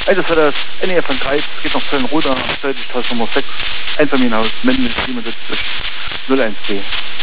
Das war das NEF von Kreis, geht nach Köln-Roda, Straße Nummer 6, Einfamilienhaus, männlich 77, 01D.